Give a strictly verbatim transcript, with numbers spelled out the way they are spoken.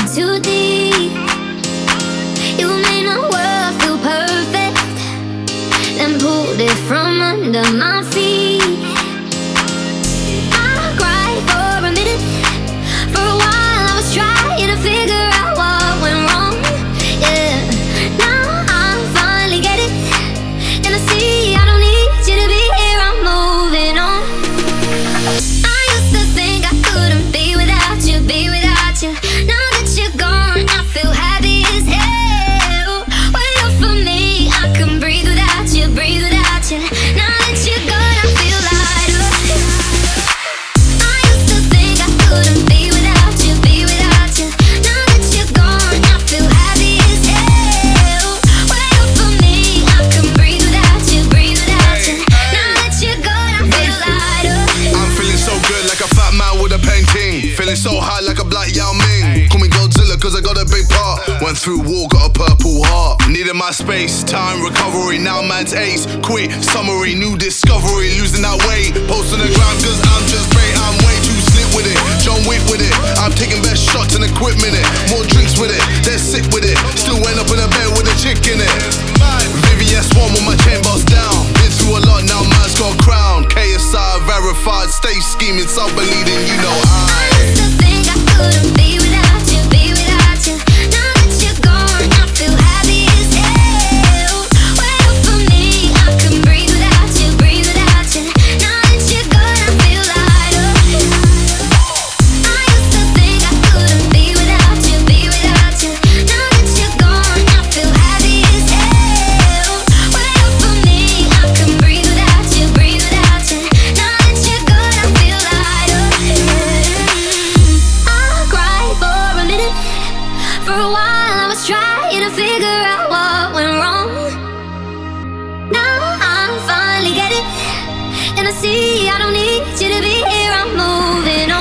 too deep. You made my world feel perfect, then pulled it from under my feet. I cried for a minute, for a while I was trying to figure out what went wrong. Yeah, now I finally get it, and I see I don't need you to be here. I'm moving on. I used to think I couldn't be without you, be without you. Now that you're gone, I feel happy as hell. Wait up for me, I can breathe without you, breathe without you. Now that you're gone, I feel lighter. I used to think I couldn't be without you, be without you. Now that you're gone, I feel happy as hell. Wait up for me, I can breathe without you, breathe without you. Now that you're gone, I feel lighter. I'm feeling so good like a fat man with a painting. Feeling so high like a black Yao Ming. Call me Godzilla cause I got a big part. Went through war, got a purple heart. Needed my space, time, recovery. Now man's ace, quit, summary, new discovery. Losing that weight, post on the ground cause I'm just great. I'm way too slick with it, John Wick with it. I'm taking best shots and equipment it. More drinks with it, they're sick with it. Still end up in a bed with a chick in it. Vivian Swan with my chain boss down. Been through a lot, now man's got a crown. K S I verified, stay scheming, some believing, you know I used to think I couldn't be without you, be without you. Now that you're gone, I feel happy as hell. Wait up for me, I can breathe without you, breathe without you. Now that you're gone, I feel lighter. I used to think I couldn't be without you, be without you. Now that you're gone, I feel happy as hell. Wait up for me, I can breathe without you, breathe without you. Now that you're gone, I feel lighter. I cried for a minute, for a while I was trying to figure out what went wrong. Now I finally get it, and I see I don't need you to be here. I'm moving on.